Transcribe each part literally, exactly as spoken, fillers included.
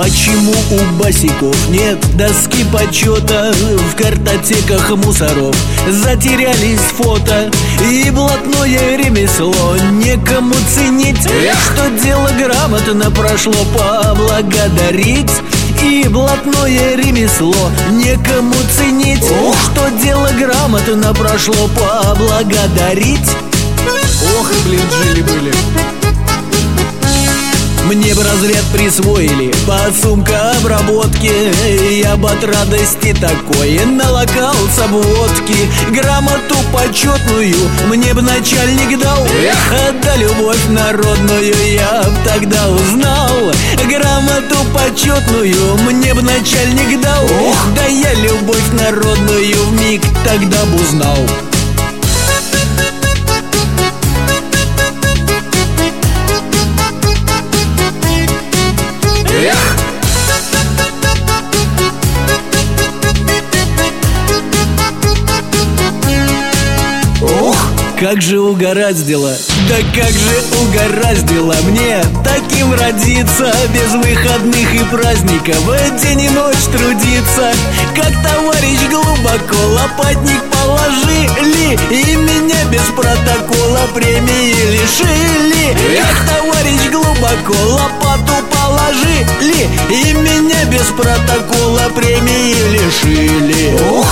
Почему у босиков нет доски почета? В картотеках мусоров затерялись фото. И блатное ремесло некому ценить. Что дело грамотно прошло, поблагодарить. И блатное ремесло некому ценить. Что дело грамотно прошло, поблагодарить. Ох, блин, жили-были. Мне б разряд присвоили по сумка обработки. Я б от радости такой налокался б водки. Грамоту почетную мне б начальник дал. Эх, да любовь народную я б тогда узнал. Грамоту почетную мне б начальник дал. Да я любовь народную вмиг тогда б узнал. Как же угораздило, да как же угораздило мне таким родиться, без выходных и праздников, день и ночь трудиться. Как товарищ глубоко лопатник положили, и меня без протокола премии лишили. Как товарищ глубоко лопату положили, и меня без протокола премии лишили. Ух!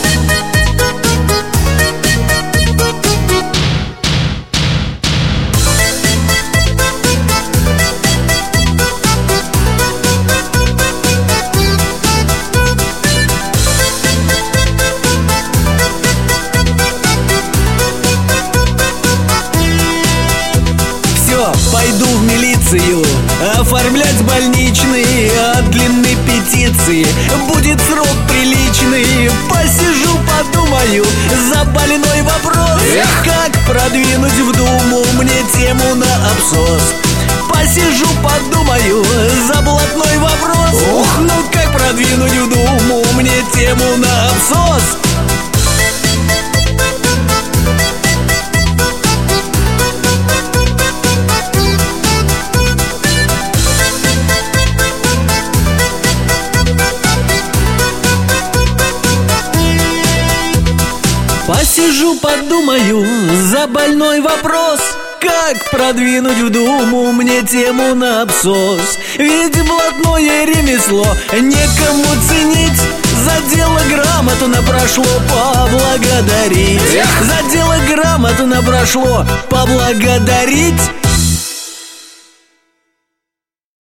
Пойду в милицию оформлять больничный. От длинной петиции будет срок приличный. Посижу, подумаю за больной вопрос. Как продвинуть в Думу мне тему на абсос? Посижу, подумаю за блатной вопрос. Ну как продвинуть в Думу мне тему на абсос? Посижу, подумаю за больной вопрос. Как продвинуть в Думу мне тему на абсос? Ведь блатное ремесло некому ценить. За дело грамотно прошло, поблагодарить. За дело грамотно прошло, поблагодарить.